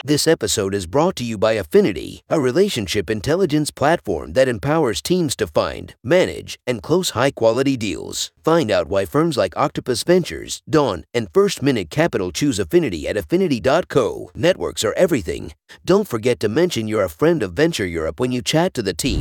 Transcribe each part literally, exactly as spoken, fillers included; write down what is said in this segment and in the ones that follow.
This episode is brought to you by Affinity, a relationship intelligence platform that empowers teams to find, manage, and close high-quality deals. Find out why firms like Octopus Ventures, Dawn, and First Minute Capital choose Affinity at affinity dot co. Networks are everything. Don't forget to mention you're a friend of Venture Europe when you chat to the team.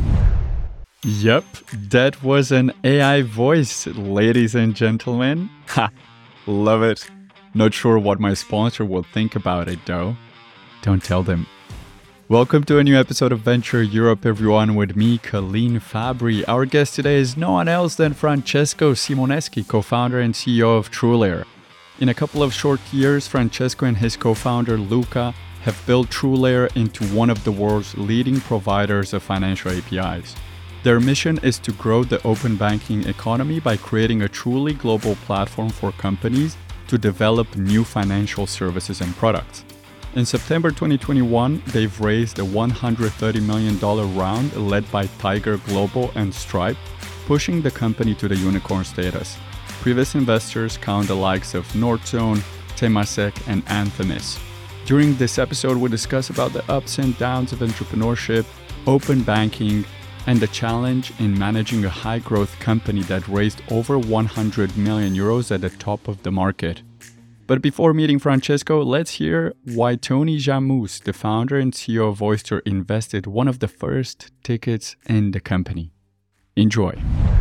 Yep, that was an A I voice, ladies and gentlemen. Ha, love it. Not sure what my sponsor will think about it though. Don't tell them. Welcome to a new episode of Venture Europe, everyone, with me, Colleen Fabry. Our guest today is no one else than Francesco Simoneschi, co-founder and C E O of TrueLayer. In a couple of short years, Francesco and his co-founder Luca have built TrueLayer into one of the world's leading providers of financial A P Is. Their mission is to grow the open banking economy by creating a truly global platform for companies to develop new financial services and products. In September twenty twenty-one, they've raised a one hundred thirty million dollars round led by Tiger Global and Stripe, pushing the company to the unicorn status. Previous investors count the likes of Nordzone, Temasek, and Anthemis. During this episode, we discuss about the ups and downs of entrepreneurship, open banking, and the challenge in managing a high-growth company that raised over one hundred million euros at the top of the market. But before meeting Francesco, let's hear why Tony Jamous, the founder and C E O of Oyster, invested one of the first tickets in the company. Enjoy.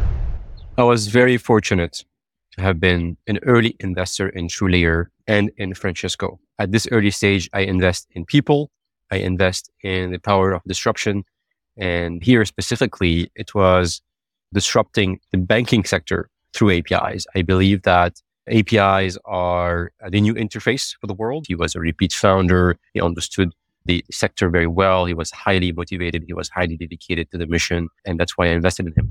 I was very fortunate to have been an early investor in TrueLayer and in Francesco. At this early stage, I invest in people, I invest in the power of disruption, and here specifically, it was disrupting the banking sector through A P Is. I believe that A P Is are the new interface for the world. He was a repeat founder. He understood the sector very well. He was highly motivated. He was highly dedicated to the mission. And that's why I invested in him.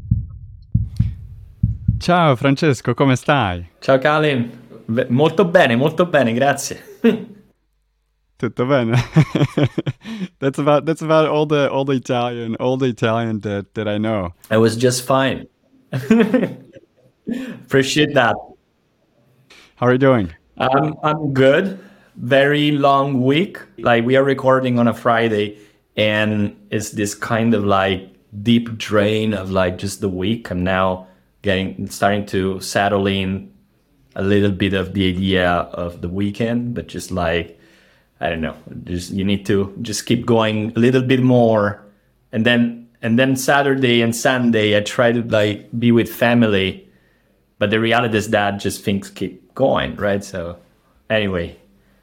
Ciao Francesco, come stai? Ciao Colin, molto bene, molto bene, grazie. Tutto bene. that's about that's about all the all the Italian all the Italian that, that I know. I was just fine. Appreciate that. How are you doing? Um, I'm good. Very long week. Like we are recording on a Friday, and it's this kind of like deep drain of like just the week. I'm now getting starting to settle in a little bit of the idea of the weekend, but just like I don't know, just you need to just keep going a little bit more, and then and then Saturday and Sunday I try to like be with family, but the reality is that just things keep going, right? So anyway.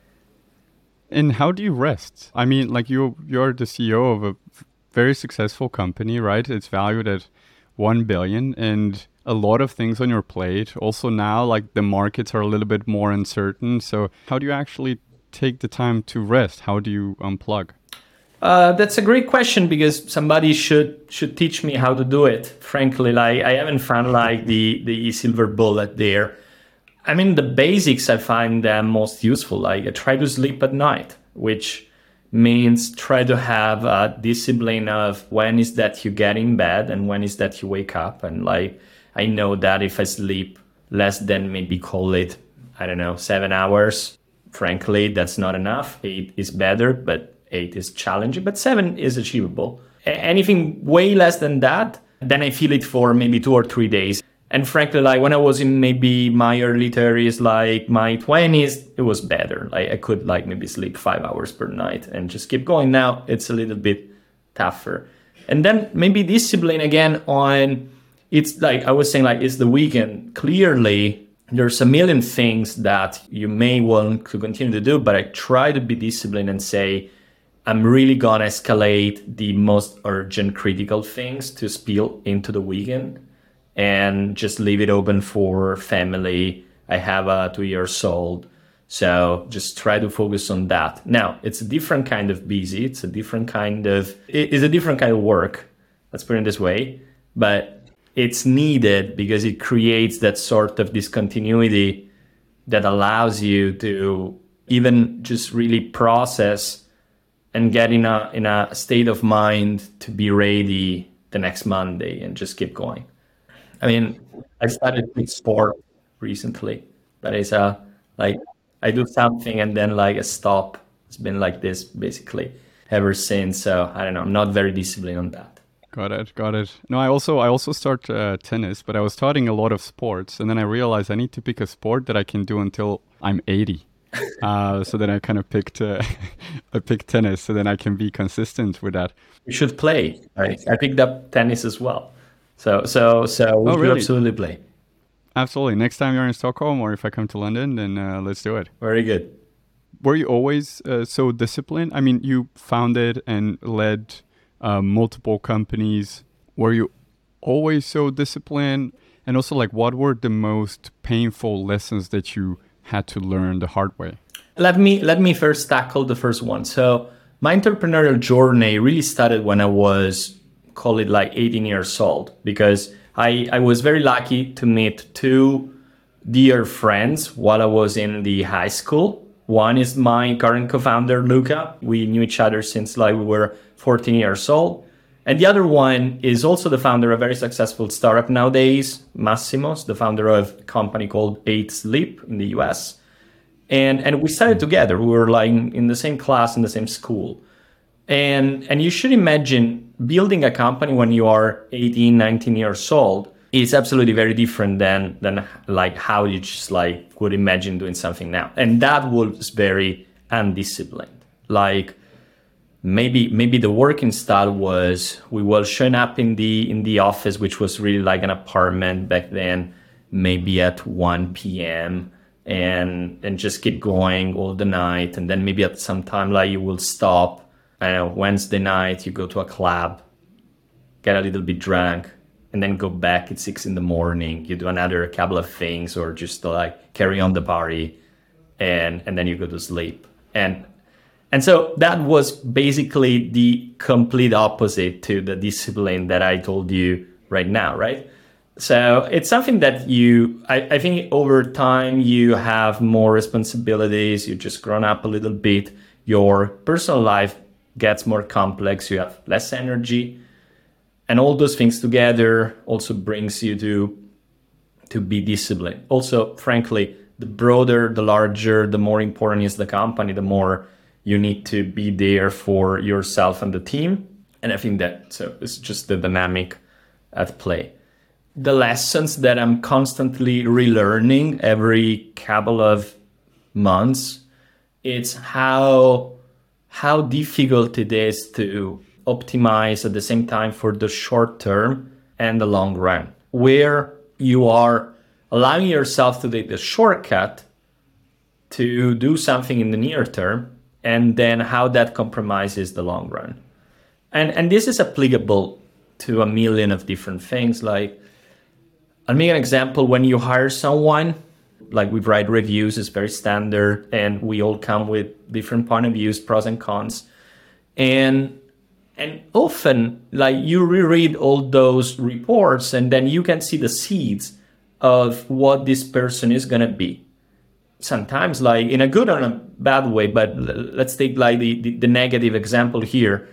And how do you rest? I mean, like you you're the C E O of a very successful company, right? It's valued at one billion and a lot of things on your plate. Also now, like the markets are a little bit more uncertain. So how do you actually take the time to rest? How do you unplug? Uh, that's a great question because somebody should should teach me how to do it. Frankly, like I haven't found like the the silver bullet there. I mean, the basics I find them most useful. Like I try to sleep at night, which means try to have a discipline of when is that you get in bed and when is that you wake up. And like I know that if I sleep less than maybe call it, I don't know, seven hours, frankly, that's not enough. Eight is better, but eight is challenging, but seven is achievable. A- anything way less than that, then I feel it for maybe two or three days. And frankly, like when I was in maybe my early thirties, like my twenties, it was better. Like I could like maybe sleep five hours per night and just keep going. Now it's a little bit tougher. And then maybe discipline again on, it's like I was saying, like it's the weekend. Clearly, there's a million things that you may want to continue to do, but I try to be disciplined and say, I'm really gonna escalate the most urgent critical things to spill into the weekend and just leave it open for family. I have a two years old, so just try to focus on that. Now, it's a different kind of busy. It's a different kind of, it's a different kind of work. Let's put it this way, but it's needed because it creates that sort of discontinuity that allows you to even just really process and get in a in a state of mind to be ready the next Monday and just keep going. I mean, I started with sport recently. That is a like I do something and then like I stop It's been like this basically ever since. So I don't know, I'm not very disciplined on that. Got it, got it. No, I also I also start uh, tennis, but I was starting a lot of sports, and then I realized I need to pick a sport that I can do until I'm eighty. Uh, so then I kind of picked uh, I picked tennis, so then I can be consistent with that. We should play. I, I picked up tennis as well. So so so we Oh, should really? absolutely play. Absolutely. Next time you're in Stockholm, or if I come to London, then uh, let's do it. Very good. Were you always uh, so disciplined? I mean, you founded and led uh, multiple companies. Were you always so disciplined? And also, like, what were the most painful lessons that you had to learn the hard way? Let me let me first tackle the first one. So my entrepreneurial journey really started when I was, call it like eighteen years old, because I, I was very lucky to meet two dear friends while I was in the high school. One is my current co-founder, Luca. We knew each other since like we were fourteen years old. And the other one is also the founder of a very successful startup nowadays, Massimos, the founder of a company called Eight Sleep in the U S. And and we studied together. We were like in the same class, in the same school. And and you should imagine building a company when you are eighteen, nineteen years old is absolutely very different than than like how you just like would imagine doing something now. And that was very undisciplined. Like maybe maybe the working style was we were showing up in the in the office, which was really like an apartment back then, maybe at one p.m. and and just keep going all the night. And then maybe at some time like you will stop. I don't know, Wednesday night, you go to a club, get a little bit drunk, and then go back at six in the morning. You do another couple of things or just to like carry on the party, and, and then you go to sleep. And and so that was basically the complete opposite to the discipline that I told you right now, right? So it's something that you, I, I think over time you have more responsibilities, you just grown up a little bit, your personal life gets more complex, you have less energy, and all those things together also brings you to to be disciplined. Also, frankly, the broader, the larger, the more important is the company, the more you need to be there for yourself and the team. And I think that so it's just the dynamic at play. The lessons that I'm constantly relearning every couple of months, it's how how difficult it is to optimize at the same time for the short term and the long run, where you are allowing yourself to take the shortcut to do something in the near term, and then how that compromises the long run. And and this is applicable to a million of different things. Like, I'll make an example. When you hire someone, like we write reviews, it's very standard, and we all come with different point of views, pros and cons. And and often, like, you reread all those reports, and then you can see the seeds of what this person is gonna be. Sometimes, like in a good or a bad way, but let's take like the, the, the negative example here.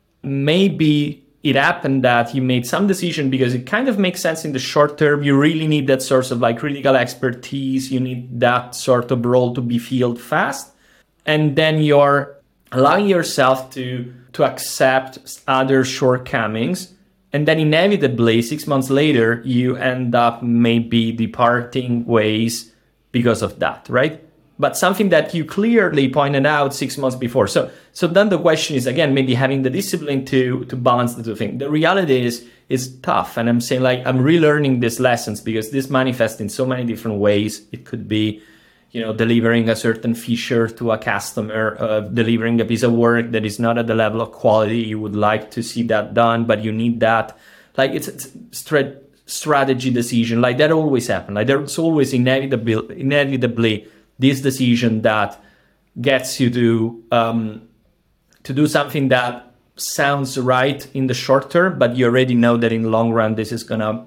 Maybe it happened that you made some decision because it kind of makes sense in the short term. You really need that source of like critical expertise. You need that sort of role to be filled fast. And then you're allowing yourself to, to accept other shortcomings. And then inevitably, six months later, you end up maybe departing ways because of that, right? But something that you clearly pointed out six months before. So so then the question is, again, maybe having the discipline to to balance the two things. The reality is is tough. And I'm saying, like, I'm relearning these lessons because this manifests in so many different ways. It could be, you know, delivering a certain feature to a customer, uh, delivering a piece of work that is not at the level of quality you would like to see that done, but you need that. Like, it's, it's straight strategy decision. Like, that always happens. Like, there's always inevitably, inevitably this decision that gets you to um, to do something that sounds right in the short term, but you already know that in the long run this is gonna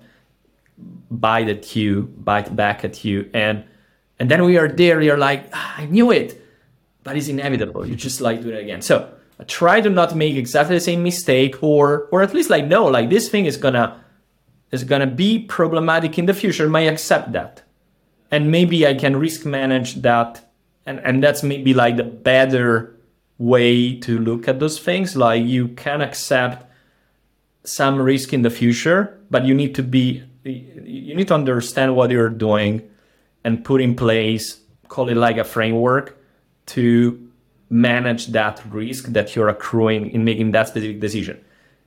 bite at you, bite back at you, and and then we are there. You're like, ah, I knew it, but it's inevitable. You just like do it again. So I try to not make exactly the same mistake, or or at least like no, like this thing is gonna is gonna be problematic in the future. I might accept that. And maybe I can risk manage that. And, and that's maybe like the better way to look at those things. Like you can accept some risk in the future, but you need to be, you need to understand what you're doing and put in place, call it like a framework to manage that risk that you're accruing in making that specific decision.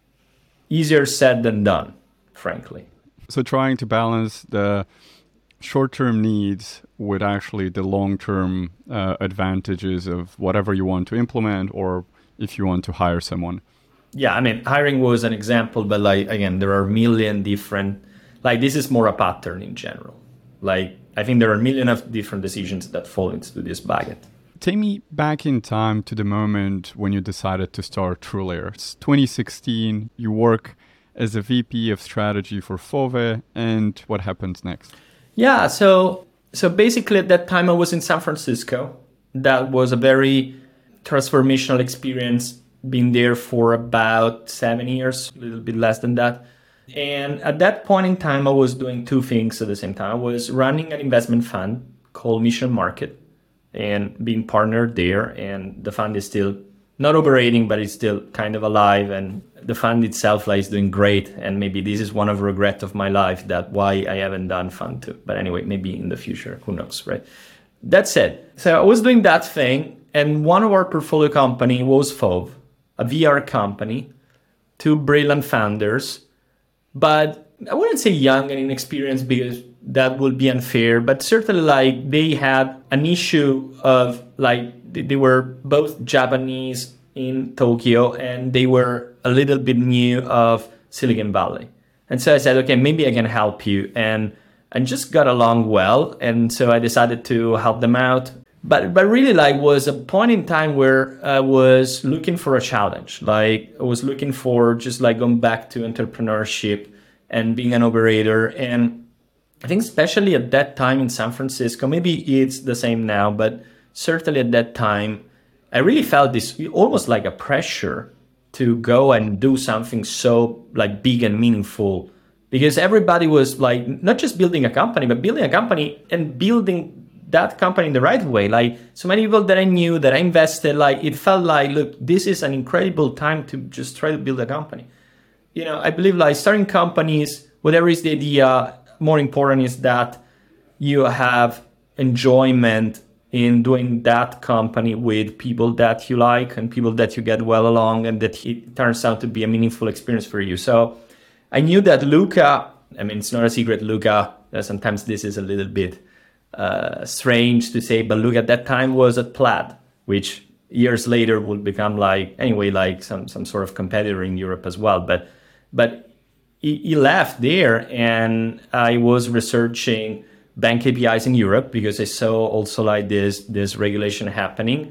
Easier said than done, frankly. So trying to balance the short-term needs with actually the long-term uh, advantages of whatever you want to implement, or if you want to hire someone. Yeah, I mean, hiring was an example, but like, again, there are a million different, like this is more a pattern in general. Like, I think there are a million of different decisions that fall into this bucket. Take me back in time to the moment when you decided to start TrueLayer. It's twenty sixteen, you work as a V P of strategy for Fove, and what happens next? Yeah, so so basically at that time I was in San Francisco. That was a very transformational experience, been there for about seven years, a little bit less than that. And at that point in time, I was doing two things at the same time. I was running an investment fund called Mission Market and being partnered there. And the fund is still not operating, but it's still kind of alive. And the fund itself like, is doing great. And maybe this is one of the regrets of my life, that why I haven't done fund two. But anyway, maybe in the future, who knows, right? That said, so I was doing that thing. And one of our portfolio company was Fove, a V R company, two brilliant founders. But I wouldn't say young and inexperienced because that would be unfair, but certainly like they had an issue of like, they were both Japanese in Tokyo and they were a little bit new of Silicon Valley. And so I said, okay, maybe I can help you. And, and just got along well. And so I decided to help them out. But but really like was a point in time where I was looking for a challenge. Like I was looking for just like going back to entrepreneurship and being an operator. And I think especially at that time in San Francisco, maybe it's the same now, but certainly at that time, I really felt this almost like a pressure to go and do something so like big and meaningful, because everybody was like not just building a company, but building a company and building that company in the right way. Like so many people that I knew, that I invested, like it felt like, look, this is an incredible time to just try to build a company. You know, I believe like starting companies, whatever is the idea, more important is that you have enjoyment in doing that company with people that you like and people that you get well along, and that it turns out to be a meaningful experience for you. So I knew that Luca, I mean, it's not a secret, Luca, uh, sometimes this is a little bit uh, strange to say, but Luca at that time was at Plaid, which years later would become like, anyway, like some, some sort of competitor in Europe as well. But, but he, he left there and I was researching bank A P Is in Europe because I saw also like this this regulation happening,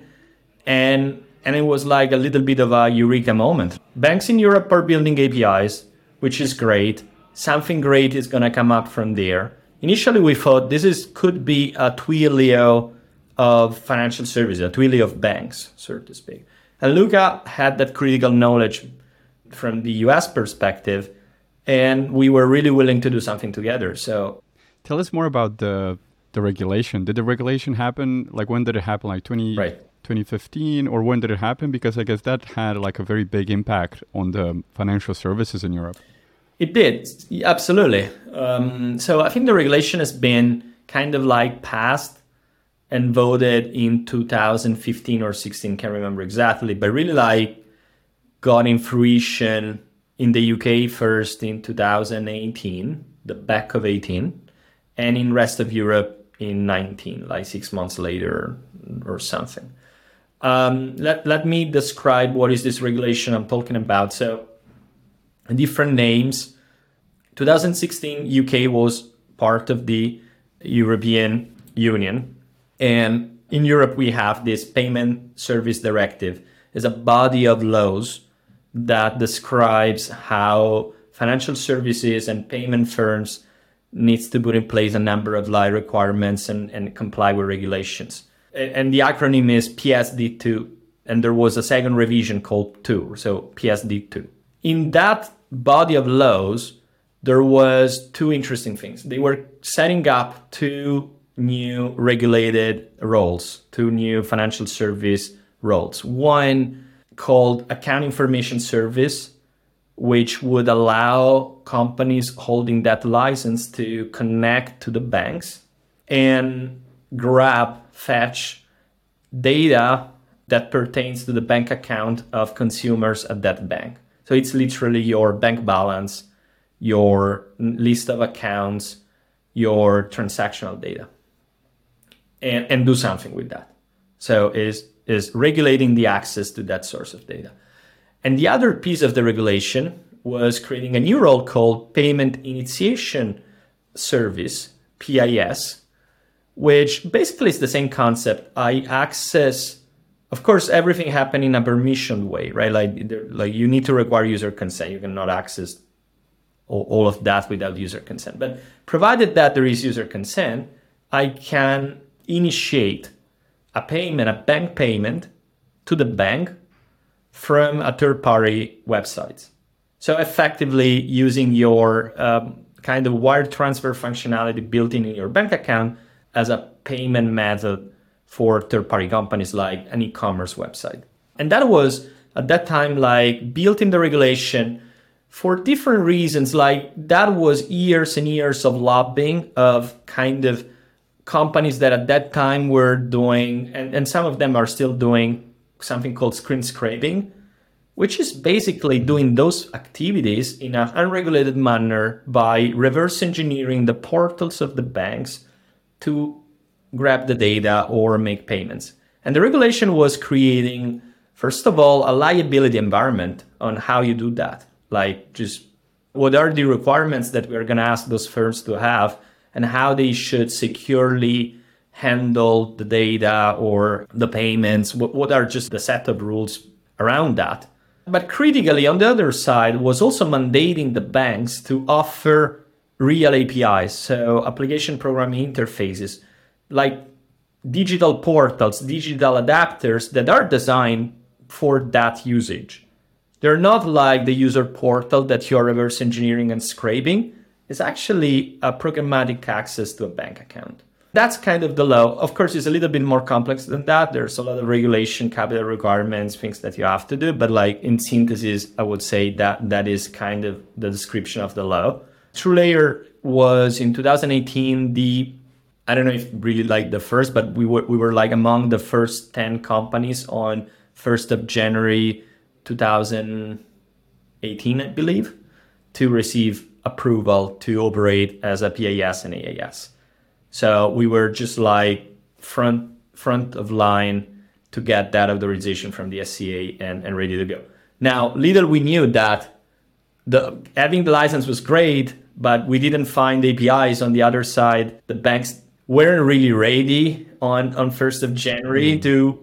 and and it was like a little bit of a eureka moment. Banks in Europe are building A P Is, which is great. Something great is going to come up from there. Initially, we thought this is could be a Twilio of financial services, a Twilio of banks, so to speak. And Luca had that critical knowledge from the U S perspective, and we were really willing to do something together. So. Tell us more about the the regulation. Did the regulation happen? Like when did it happen? Like twenty, right. twenty fifteen, or when did it happen? Because I guess that had like a very big impact on the financial services in Europe. It did, absolutely. Um, so I think the regulation has been kind of like passed and voted in two thousand fifteen or sixteen, can't remember exactly, but really like got in fruition in the U K first in two thousand eighteen, the back of eighteen. And in rest of Europe in nineteen, like six months later or something. Um, let, let me describe what is this regulation I'm talking about. So different names. two thousand sixteen, U K was part of the European Union. And in Europe, we have this Payment Service Directive. It's a body of laws that describes how financial services and payment firms needs to put in place a number of live requirements and, and comply with regulations. And the acronym is P S D two. And there was a second revision called two, so P S D two. In that body of laws, there was two interesting things. They were setting up two new regulated roles, two new financial service roles. One called Account Information Service, which would allow companies holding that license to connect to the banks and grab, fetch data that pertains to the bank account of consumers at that bank. So it's literally your bank balance, your list of accounts, your transactional data, and, and do something with that. So is is regulating the access to that source of data. And the other piece of the regulation was creating a new role called Payment Initiation Service, P I S, which basically is the same concept. I access, of course, everything happened in a permissioned way, right? Like, like you need to require user consent. You cannot access all, all of that without user consent. But provided that there is user consent, I can initiate a payment, a bank payment to the bank from a third-party website. So effectively using your um, kind of wire transfer functionality built in in your bank account as a payment method for third-party companies like an e-commerce website. And that was at that time like built in the regulation for different reasons. Like that was years and years of lobbying of kind of companies that at that time were doing, and, and some of them are still doing, something called screen scraping, which is basically doing those activities in an unregulated manner by reverse engineering the portals of the banks to grab the data or make payments. And the regulation was creating, first of all, a liability environment on how you do that. Like just what are the requirements that we're going to ask those firms to have and how they should securely handle the data or the payments. What, what are just the set of rules around that? But critically, on the other side, was also mandating the banks to offer real A P Is, so application programming interfaces, like digital portals, digital adapters that are designed for that usage. They're not like the user portal that you're reverse engineering and scraping. It's actually a programmatic access to a bank account. That's kind of the law. Of course, it's a little bit more complex than that. There's a lot of regulation, capital requirements, things that you have to do. But like in synthesis, I would say that that is kind of the description of the law. TrueLayer was in two thousand eighteen the, I don't know if really like the first, but we were we were like among the first ten companies on first of January two thousand eighteen, I believe, to receive approval to operate as a P I S and A I S. So we were just like front front of line to get that authorization from the S C A and, and ready to go. Now, little we knew that the having the license was great, but we didn't find A P Is on the other side. The banks weren't really ready on, on first of January mm. to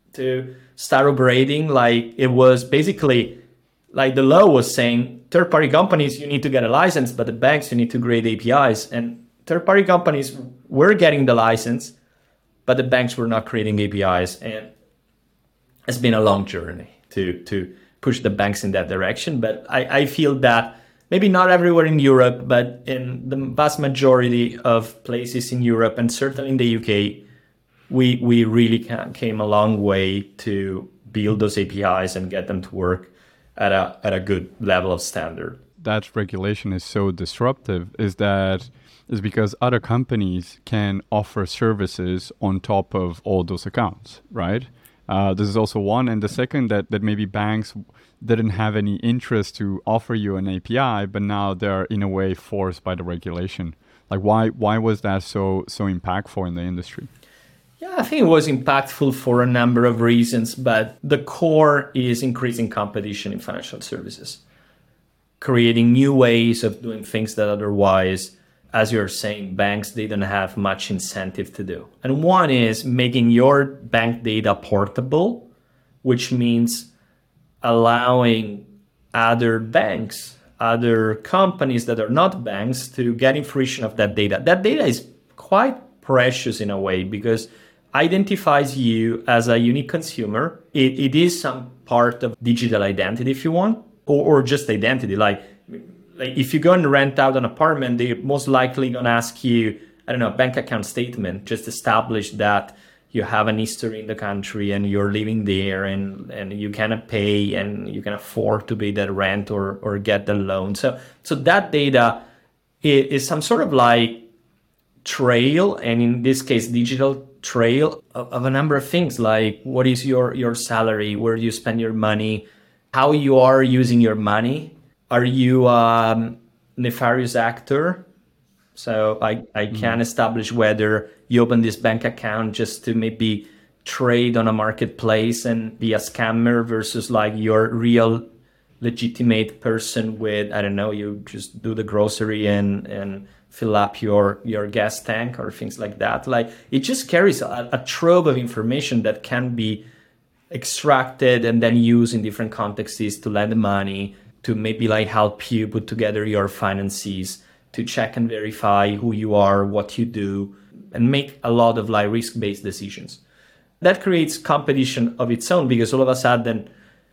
to start operating. Like it was basically like the law was saying, third-party companies, you need to get a license, but the banks, you need to create A P Is. And third-party companies were getting the license, but the banks were not creating A P Is. And it's been a long journey to, to push the banks in that direction. But I, I feel that maybe not everywhere in Europe, but in the vast majority of places in Europe, and certainly in the U K, we, we really came a long way to build those A P Is and get them to work at a at a good level of standard. That regulation is so disruptive is that is because other companies can offer services on top of all those accounts, right? Uh, this is also one. And the second, that, that maybe banks didn't have any interest to offer you an A P I, but now they're in a way forced by the regulation. Like why why was that so so impactful in the industry? Yeah, I think it was impactful for a number of reasons, but the core is increasing competition in financial services, creating new ways of doing things that otherwise, as you're saying, banks, they don't have much incentive to do. And one is making your bank data portable, which means allowing other banks, other companies that are not banks to get information of that data. That data is quite precious in a way because identifies you as a unique consumer. It, it is some part of digital identity, if you want, or, or just identity. Like, like if you go and rent out an apartment, they're most likely going to ask you, I don't know, a bank account statement, just establish that you have an history in the country and you're living there and, and you cannot pay and you can afford to pay that rent or, or get the loan. So, so that data is, is some sort of like trail, and in this case, digital trail of, of a number of things, like what is your, your salary, where do you spend your money, how you are using your money. Are you a um, nefarious actor? So I, I can mm. establish whether you open this bank account just to maybe trade on a marketplace and be a scammer versus like your real legitimate person with, I don't know, you just do the grocery and, and fill up your, your gas tank or things like that. Like it just carries a, a trove of information that can be extracted and then used in different contexts to lend money, to maybe like help you put together your finances, to check and verify who you are, what you do, and make a lot of like risk-based decisions. That creates competition of its own, because all of a sudden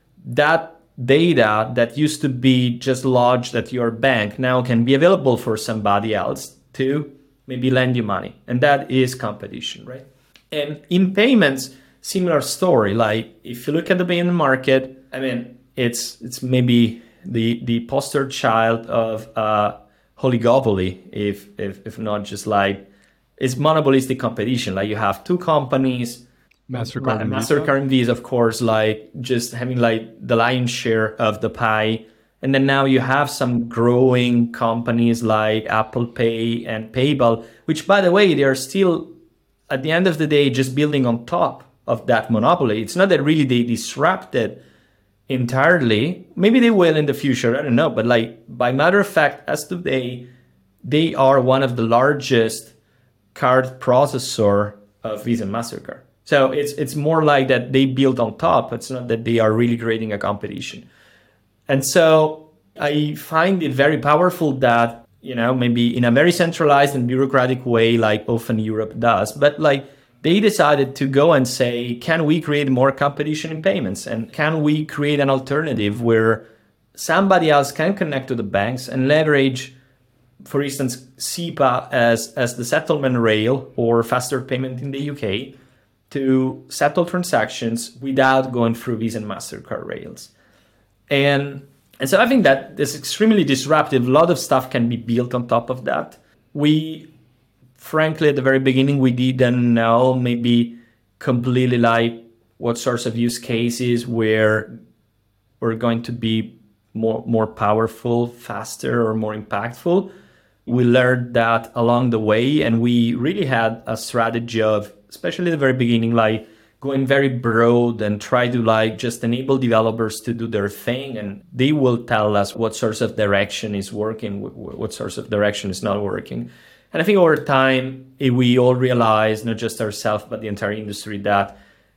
that data that used to be just lodged at your bank now can be available for somebody else to maybe lend you money. And that is competition, right? And in payments, similar story. Like if you look at the payment market, I mean, it's it's maybe the the poster child of uh, oligopoly, if, if if not just like, it's monopolistic competition. Like you have two companies, MasterCard and MasterCard and Visa, of course, like just having like the lion's share of the pie. And then now you have some growing companies like Apple Pay and PayPal, which, by the way, they are still, at the end of the day, just building on top of that monopoly. It's not that really they disrupted entirely. Maybe they will in the future, I don't know. But like, by matter of fact, as today, they are one of the largest card processor of Visa and MasterCard. So it's it's more like that they build on top. It's not that they are really creating a competition. And so I find it very powerful that, you know, maybe in a very centralized and bureaucratic way, like often Europe does, but like they decided to go and say, can we create more competition in payments? And can we create an alternative where somebody else can connect to the banks and leverage, for instance, SEPA as, as the settlement rail or faster payment in the U K to settle transactions without going through Visa and MasterCard rails. And, and so I think that is extremely disruptive. A lot of stuff can be built on top of that. We, frankly, at the very beginning, we didn't know maybe completely like what sorts of use cases were, were going to be more, more powerful, faster, or more impactful. We learned that along the way, and we really had a strategy of, especially at the very beginning, like going very broad and try to like just enable developers to do their thing, and they will tell us what sorts of direction is working, what sorts of direction is not working. And I think over time, we all realize, not just ourselves, but the entire industry, that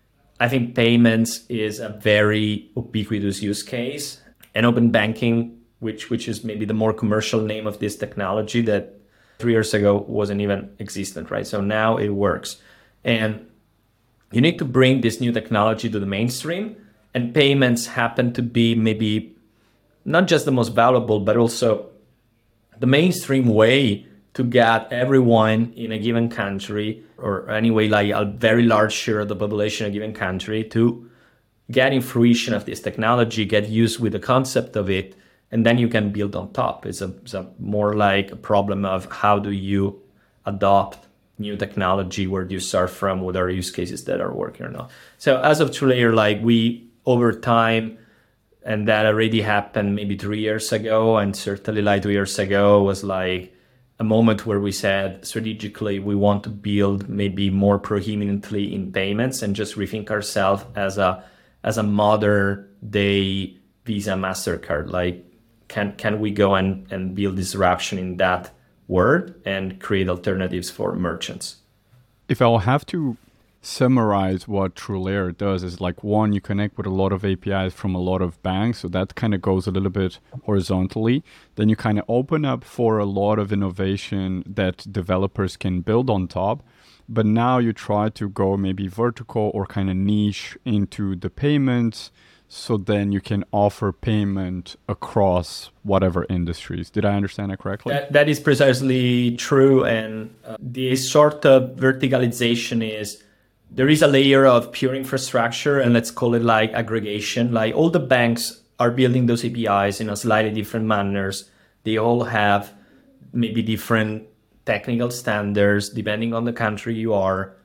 I think payments is a very ubiquitous use case, and open banking, which which is maybe the more commercial name of this technology that three years ago wasn't even existent, right? So now it works. And you need to bring this new technology to the mainstream, and payments happen to be maybe not just the most valuable, but also the mainstream way to get everyone in a given country, or anyway, like a very large share of the population of a given country, to get in fruition of this technology, get used with the concept of it, and then you can build on top. It's a, it's a more like a problem of how do you adopt new technology, where do you start from, what are use cases that are working or not. So as of TrueLayer, like we, over time, and that already happened maybe three years ago, and certainly like two years ago was like a moment where we said strategically we want to build maybe more prominently in payments and just rethink ourselves as a as a modern day Visa, MasterCard. Like can can we go and, and build disruption in that word and create alternatives for merchants? If I'll have to summarize what TrueLayer does, is like, one, you connect with a lot of A P Is from a lot of banks, so that kind of goes a little bit horizontally. Then you kind of open up for a lot of innovation that developers can build on top. But now you try to go maybe vertical or kind of niche into the payments, so then you can offer payment across whatever industries. Did I understand that correctly? That, that is precisely true. And uh, the sort of verticalization is there is a layer of pure infrastructure, and let's call it like aggregation. Like all the banks are building those A P Is in a slightly different manners. They all have maybe different technical standards depending on the country you are.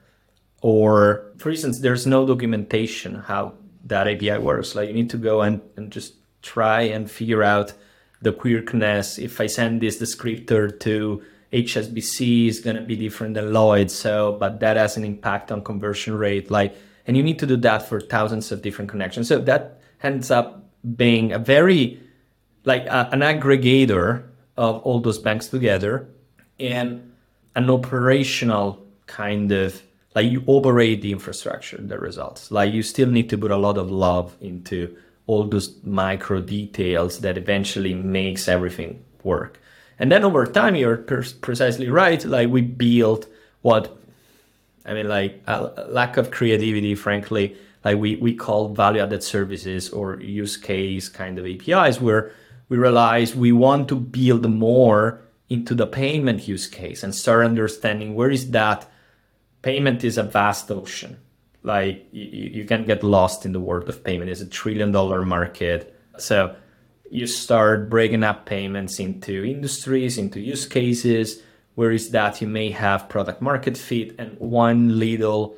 Or, for instance, there's no documentation how that A P I works. Like you need to go and, and just try and figure out the quirkiness. If I send this descriptor to H S B C, is going to be different than Lloyd. So, but that has an impact on conversion rate. Like, and you need to do that for thousands of different connections. So that ends up being a very, like a, an aggregator of all those banks together, and an operational kind of, like you operate the infrastructure, the results. Like you still need to put a lot of love into all those micro details that eventually makes everything work. And then over time, you're per- precisely right. Like we built what, I mean, like a lack of creativity, frankly, like we, we call value-added services or use case kind of A P Is, where we realize we want to build more into the payment use case and start understanding where is that. Payment is a vast ocean. Like you, you can get lost in the world of payment. It's a trillion dollar market. So you start breaking up payments into industries, into use cases. Where is that you may have product market fit, and one little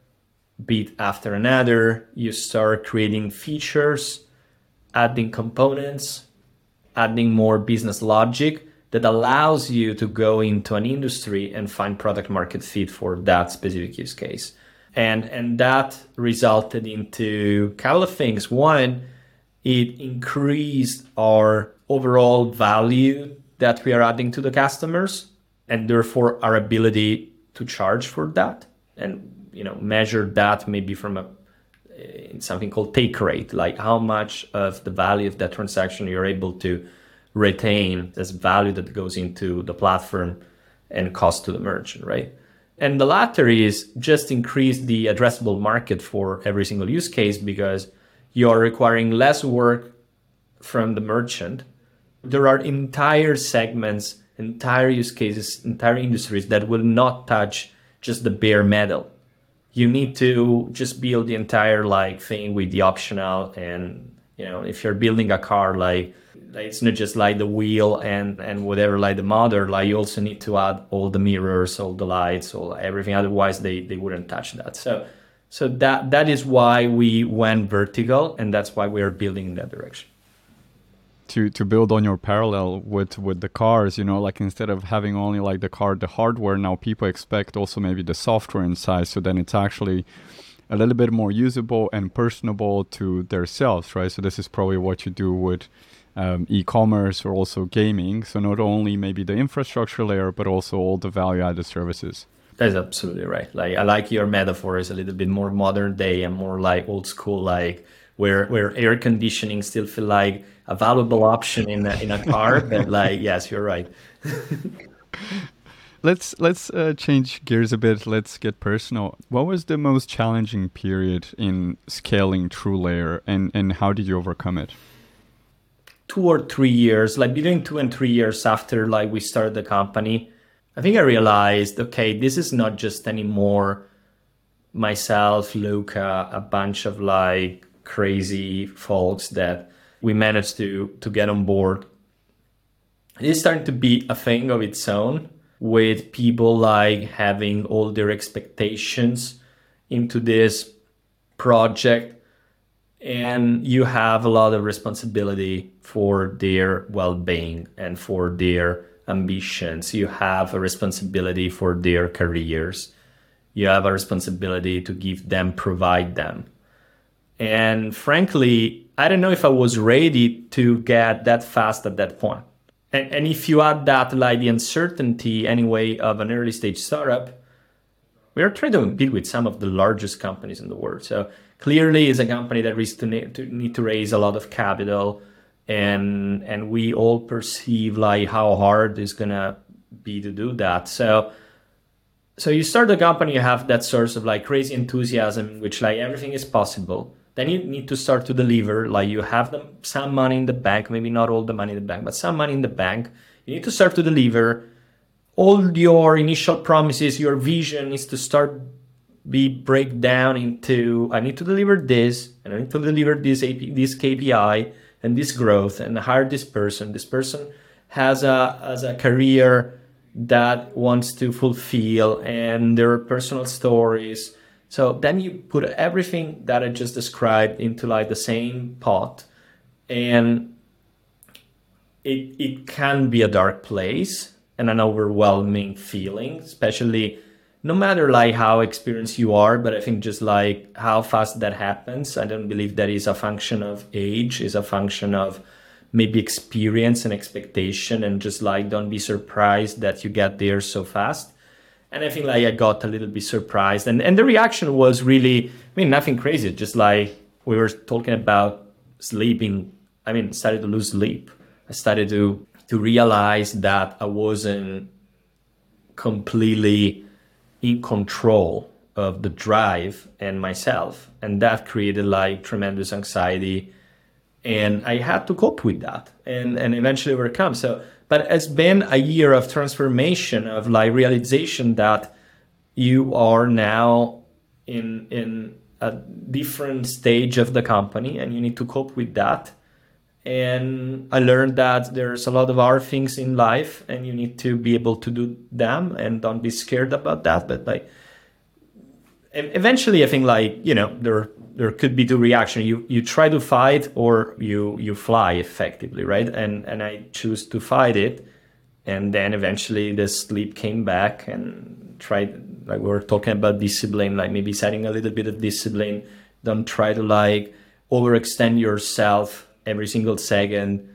bit after another, you start creating features, adding components, adding more business logic that allows you to go into an industry and find product market fit for that specific use case. And, and that resulted into a couple of things. One, it increased our overall value that we are adding to the customers, and therefore our ability to charge for that, and you know measure that maybe from a something called take rate, like how much of the value of that transaction you're able to retain as value that goes into the platform and cost to the merchant, right? And the latter is just increase the addressable market for every single use case, because you're requiring less work from the merchant. There are entire segments, entire use cases, entire industries that will not touch just the bare metal. You need to just build the entire like thing with the optional. And you know, if you're building a car, like it's not just like the wheel and, and whatever, like the motor, like you also need to add all the mirrors, all the lights, all everything. Otherwise they, they wouldn't touch that. So so that that is why we went vertical, and that's why we are building in that direction. To to build on your parallel with, with the cars, you know, like instead of having only like the car, the hardware, now people expect also maybe the software inside. So then it's actually a little bit more usable and personable to themselves, right? So this is probably what you do with Um, e-commerce or also gaming. So not only maybe the infrastructure layer, but also all the value-added services. That's absolutely right. Like I like your metaphor is a little bit more modern day and more like old school, like where where air conditioning still feel like a valuable option in a, in a car. But like, yes, you're right. let's let's uh, change gears a bit. Let's get personal. What was the most challenging period in scaling TrueLayer, and and how did you overcome it? Two or three years, like between two and three years after like we started the company, I think I realized, okay, this is not just anymore myself, Luca, a bunch of like crazy folks that we managed to to get on board. It is starting to be a thing of its own, with people like having all their expectations into this project. And you have a lot of responsibility for their well-being and for their ambitions. You have a responsibility for their careers. You have a responsibility to give them, provide them. And frankly, I don't know if I was ready to get that fast at that point. And, and if you add that, like the uncertainty anyway of an early stage startup, we are trying to compete with some of the largest companies in the world. So clearly it's a company that needs to need to, need to raise a lot of capital, and and we all perceive like how hard it's gonna be to do that. So so you start the company, you have that source of like crazy enthusiasm, which like everything is possible. Then you need to start to deliver. Like you have them, some money in the bank, maybe not all the money in the bank, but some money in the bank. You need to start to deliver. All your initial promises, your vision is to start be break down into, I need to deliver this, and I need to deliver this A P, this K P I and this growth, and hire this person. This person has a has a career that wants to fulfill, and their personal stories. So then you put everything that I just described into like the same pot, and it it can be a dark place and an overwhelming feeling, especially no matter like how experienced you are, but I think just like how fast that happens. I don't believe that is a function of age, is a function of maybe experience and expectation, and just like don't be surprised that you get there so fast. And I think like I got a little bit surprised, and, and the reaction was really, I mean, nothing crazy, just like we were talking about sleeping. I mean, started to lose sleep. I started to to realize that I wasn't completely in control of the drive and myself, and that created like tremendous anxiety, and I had to cope with that and and eventually overcome. So but it's been a year of transformation, of like realization that you are now in in a different stage of the company and you need to cope with that. And I learned that there's a lot of other things in life and you need to be able to do them and don't be scared about that. But like eventually I think like, you know, there there could be two reactions. You you try to fight or you you fly effectively, right? And and I choose to fight it. And then eventually the sleep came back, and tried, like we were talking about discipline, like maybe setting a little bit of discipline. Don't try to like overextend yourself every single second.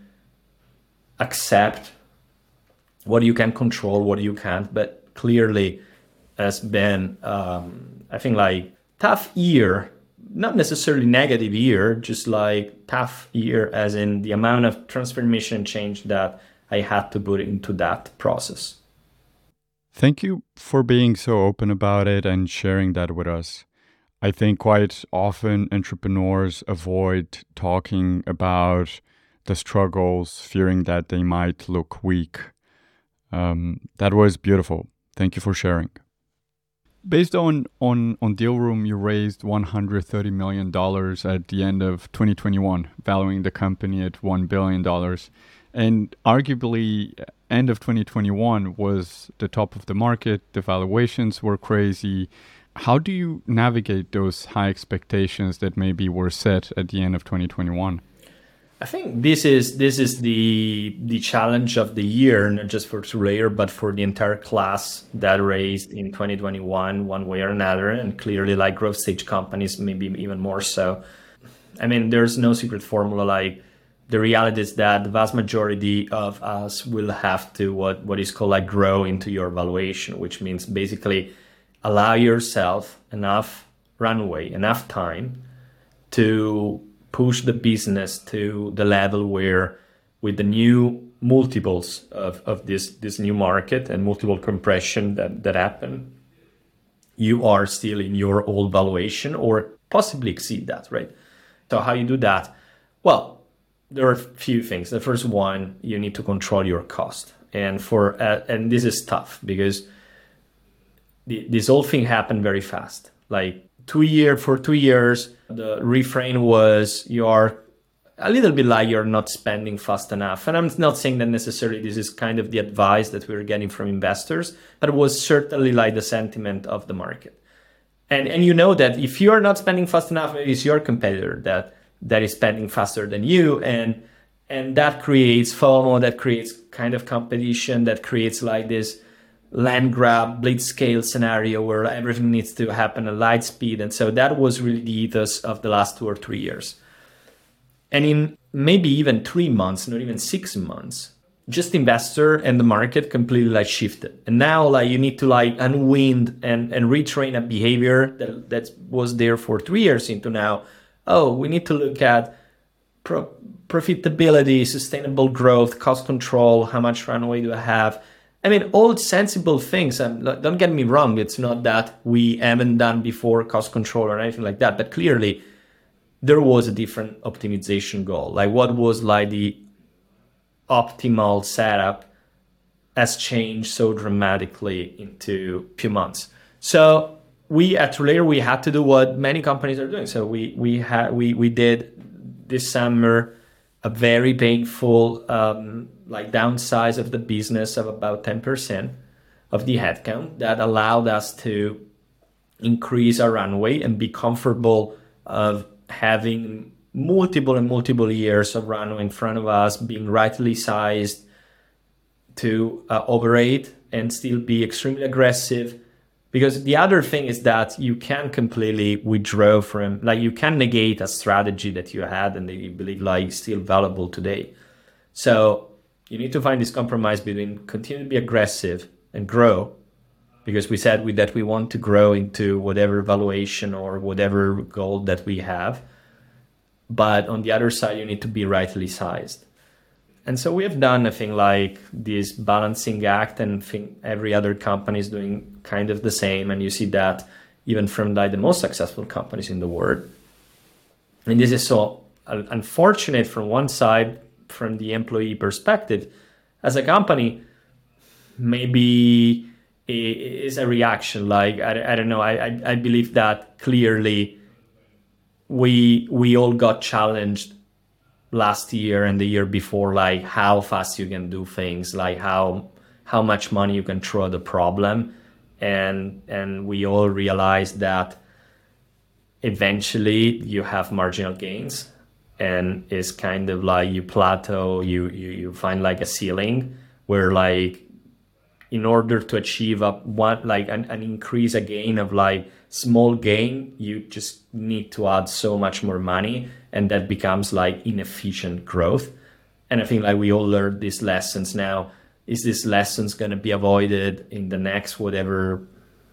Accept what you can control, what you can't. But clearly has been, um, I think, like tough year, not necessarily negative year, just like tough year as in the amount of transformation change that I had to put into that process. Thank you for being so open about it and sharing that with us. I think quite often entrepreneurs avoid talking about the struggles, fearing that they might look weak. Um, that was beautiful. Thank you for sharing. Based on, on, on Dealroom, you raised one hundred thirty million dollars at the end of twenty twenty-one, valuing the company at one billion dollars. And arguably, end of twenty twenty-one was the top of the market. The valuations were crazy. How do you navigate those high expectations that maybe were set at the end of twenty twenty-one? I think this is this is the the challenge of the year, not just for TrueLayer, but for the entire class that raised in twenty twenty-one, one way or another, and clearly like growth stage companies, maybe even more so. I mean, there's no secret formula. Like the reality is that the vast majority of us will have to what what is called like grow into your valuation, which means basically allow yourself enough runway, enough time to push the business to the level where, with the new multiples of, of this, this new market and multiple compression that, that happen, you are still in your old valuation or possibly exceed that, right? So how you do that? Well, there are a few things. The first one, you need to control your cost. And for uh, and this is tough because this whole thing happened very fast. Like two year for two years, the refrain was you are a little bit like you're not spending fast enough. And I'm not saying that necessarily this is kind of the advice that we're getting from investors, but it was certainly like the sentiment of the market. And and you know that if you're not spending fast enough, maybe it's your competitor that that is spending faster than you, and and that creates FOMO, that creates kind of competition, that creates like this land grab, blitz scale scenario where everything needs to happen at light speed. And so that was really the ethos of the last two or three years. And in maybe even three months, not even six months, just investor and the market completely like shifted. And now like you need to like unwind and, and retrain a behavior that, that was there for three years into now, oh, we need to look at pro- profitability, sustainable growth, cost control, how much runway do I have? I mean, all sensible things. Um, don't get me wrong. It's not that we haven't done before cost control or anything like that. But clearly, there was a different optimization goal. Like what was like the optimal setup has changed so dramatically into a few months. So we at TrueLayer, we had to do what many companies are doing. So we we had we we did this summer a very painful um, like downsize of the business of about ten percent of the headcount that allowed us to increase our runway and be comfortable of having multiple and multiple years of runway in front of us, being rightly sized to uh, operate and still be extremely aggressive. Because the other thing is that you can completely withdraw from, like you can negate a strategy that you had and that you believe like is still valuable today. So you need to find this compromise between continue to be aggressive and grow, because we said we, that we want to grow into whatever valuation or whatever goal that we have. But on the other side, you need to be rightly sized. And so we have done a thing like this balancing act, and I think every other company is doing kind of the same. And you see that even from like the most successful companies in the world. And this is so unfortunate from one side, from the employee perspective. As a company, maybe it is a reaction. Like, I, I don't know, I, I, I believe that clearly we we all got challenged last year and the year before, like how fast you can do things, like how how much money you can throw at the problem. And and we all realized that eventually you have marginal gains, and it's kind of like you plateau, you you, you find like a ceiling where like in order to achieve a one like an, an increase a gain of like small gain, you just need to add so much more money, and that becomes like inefficient growth. And I think like we all learned these lessons now. Is this lessons going to be avoided in the next whatever,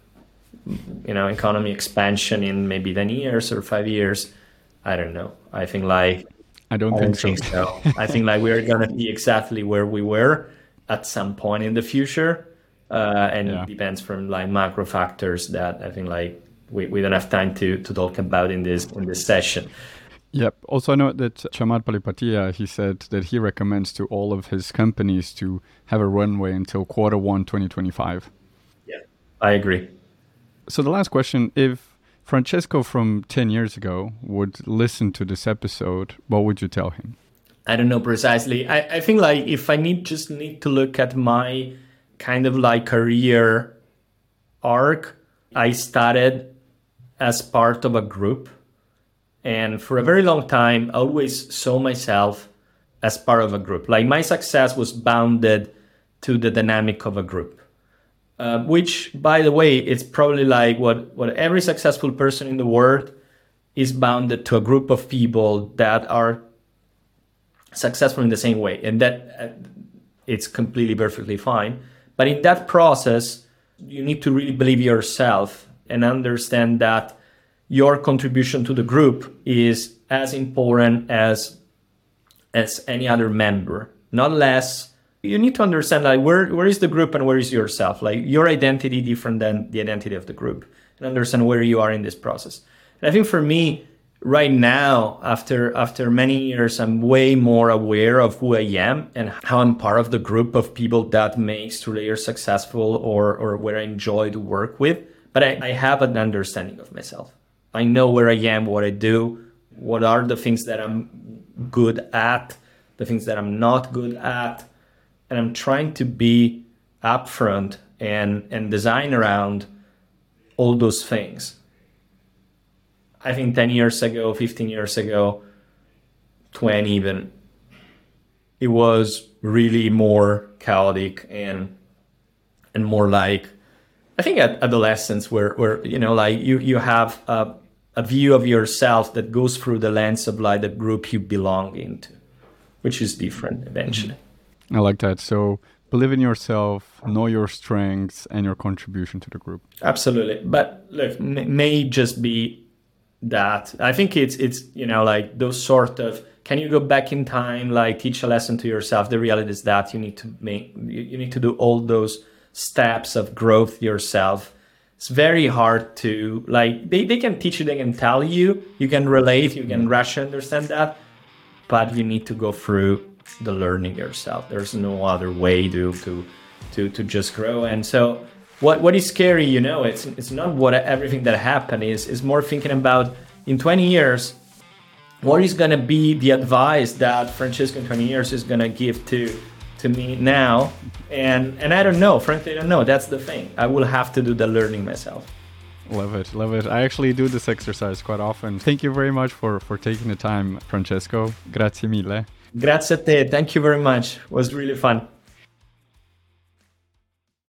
you know, economy expansion in maybe ten years or five years? I don't know. I think like I don't I think, don't think so. so. I think like we're going to be exactly where we were at some point in the future. Uh, and Yeah. it depends from like macro factors that I think like we, we don't have time to, to talk about in this in this session. Yep. Also, I know that Chamath Palihapitiya, he said that he recommends to all of his companies to have a runway until quarter one, twenty twenty-five. Yeah, I agree. So the last question, if Francesco from ten years ago would listen to this episode, what would you tell him? I don't know precisely. I, I think like if I need just need to look at my kind of like career arc, I started as part of a group. And for a very long time, I always saw myself as part of a group. Like my success was bounded to the dynamic of a group, uh, which, by the way, it's probably like what, what every successful person in the world is bounded to a group of people that are successful in the same way. And that uh, it's completely perfectly fine. But in that process, you need to really believe yourself and understand that your contribution to the group is as important as as any other member, not less. You need to understand like where where is the group and where is yourself, like your identity different than the identity of the group, and understand where you are in this process. And I think for me right now, after after many years, I'm way more aware of who I am and how I'm part of the group of people that makes TrueLayer successful, or or where I enjoy to work with. But I, I have an understanding of myself. I know where I am, what I do, what are the things that I'm good at, the things that I'm not good at. And I'm trying to be upfront and, and design around all those things. I think ten years ago, fifteen years ago, twenty even, it was really more chaotic and and more like, I think at adolescence where, where you know, like you, you have a, a view of yourself that goes through the lens of like the group you belong into, which is different eventually. I like that. So believe in yourself, know your strengths and your contribution to the group. Absolutely. But look, m- may just be that. I think it's, it's you know, like those sort of, can you go back in time, like teach a lesson to yourself? The reality is that you need to make, you, you need to do all those steps of growth yourself. It's very hard to like they, they can teach you, they can tell you, you can relate, you can rationally understand that, but you need to go through the learning yourself. There's no other way to to to to just grow. And so what what is scary, you know, it's it's not what everything that happened is. It's more thinking about in twenty years, what is going to be the advice that Francesco in twenty years is going to give to to me now. And and I don't know, frankly, I don't know. That's the thing. I will have to do the learning myself. Love it, love it. I actually do this exercise quite often. Thank you very much for, for taking the time, Francesco. Grazie mille. Grazie a te. Thank you very much. It was really fun.